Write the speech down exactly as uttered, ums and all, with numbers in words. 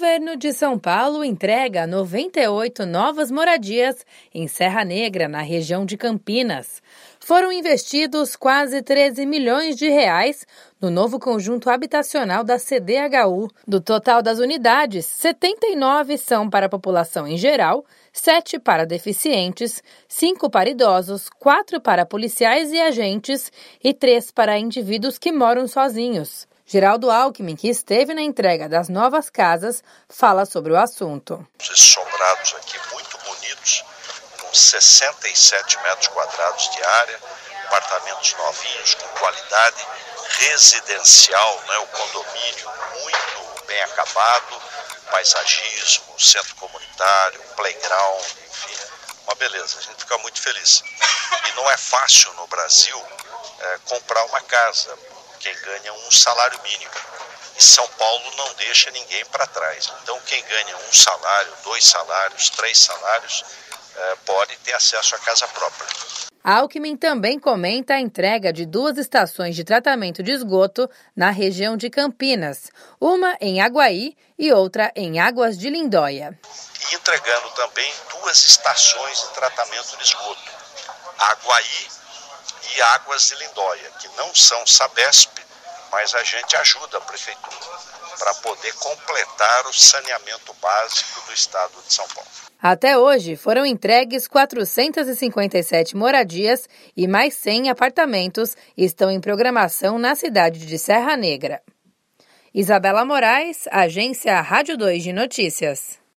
Governo de São Paulo entrega noventa e oito novas moradias em Serra Negra, na região de Campinas. Foram investidos quase treze milhões de reais no novo conjunto habitacional da C D H U. Do total das unidades, setenta e nove são para a população em geral, sete para deficientes, cinco para idosos, quatro para policiais e agentes e três para indivíduos que moram sozinhos. Geraldo Alckmin, que esteve na entrega das novas casas, fala sobre o assunto. Esses sobrados aqui muito bonitos, com sessenta e sete metros quadrados de área, apartamentos novinhos, com qualidade residencial, né? O condomínio muito bem acabado, paisagismo, centro comunitário, playground, enfim, uma beleza. A gente fica muito feliz. E não é fácil no Brasil é, comprar uma casa. Quem ganha um salário mínimo. E São Paulo não deixa ninguém para trás. Então, quem ganha um salário, dois salários, três salários, eh, pode ter acesso à casa própria. Alckmin também comenta a entrega de duas estações de tratamento de esgoto na região de Campinas, uma em Aguaí e outra em Águas de Lindóia. E entregando também duas estações de tratamento de esgoto, Aguaí e Águas de Lindóia, que não são Sabesp, mas a gente ajuda a prefeitura para poder completar o saneamento básico do estado de São Paulo. Até hoje foram entregues quatrocentas e cinquenta e sete moradias e mais cem apartamentos estão em programação na cidade de Serra Negra. Isabela Moraes, Agência Rádio dois de Notícias.